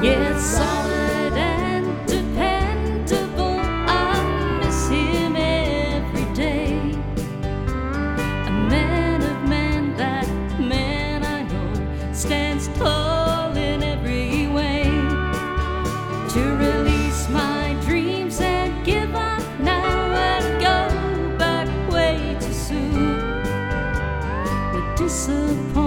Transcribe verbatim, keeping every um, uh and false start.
Yet solid and dependable, I miss him every day. A man of men, that man I know, stands tall in every way. To release my dreams and give up now and go back way too soon would disappoint